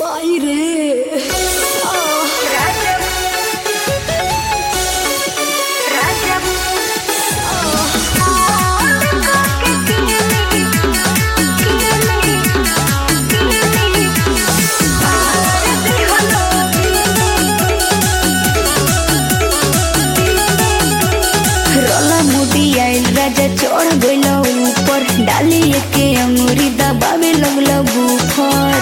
माई रे राजा चढ़ गइल ऊपर डाली के अंगूरी दबावे लगल बुफर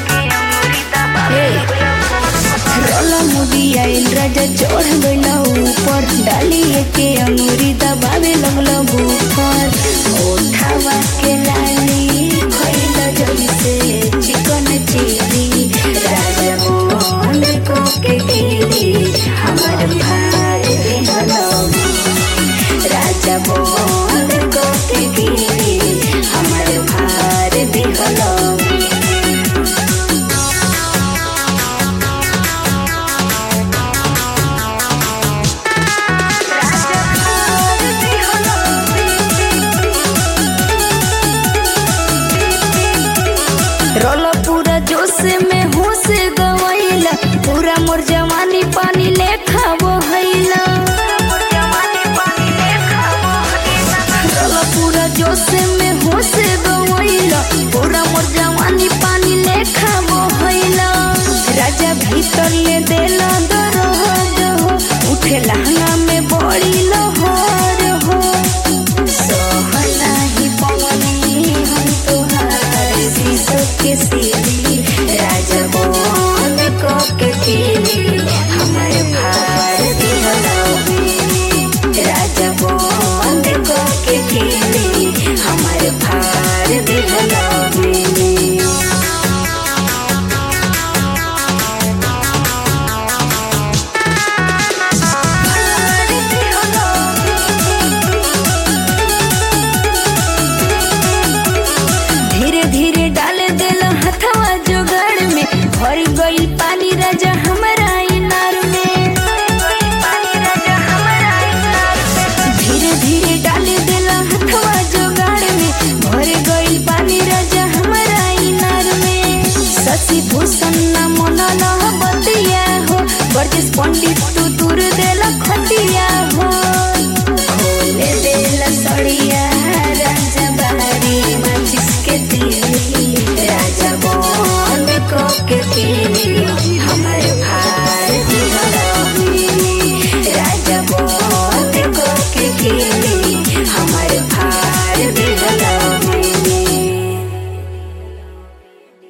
रोला मुड़ी आइल राजा चढ़ गइल ऊपर डाली के अंगूरी दबावे लगल बुफर ओठावा के लाली खइल जइसे चिकन चिली राजा बंद को के गिरी हमर भाई हलवी राजा बंद को के गिरी हमर भार दिहलवी रोला पूरा जोश में होश गवाइला पूरा मोर जवानी पानी लेखा बहैला रोला पूरा जोश में होश गवाइला पूरा मोर जवानी पानी लेखा बहैला राजा भीतर ले देला दरद हो उठे लहंगा में बड़ी लहर हो सोहला ही पवनी हम तोहार शीशो के सीढ़ी राजा बंद को के गिरी हमर भार दिहलवी राजा बंद को के गिरी हमर भार दिहलवी धीरे धीरे डाल देला हथवा जोगाड़ में भर गइल पानी राजा हमारा इनार में धीरे धीरे डाल देला हथवा जोगाड़ में भर गइल पानी राजा हमारा इनार में शशि भूषण ना मनल बतिया हो बरजिस पंडित तू दूर देला खटिया हो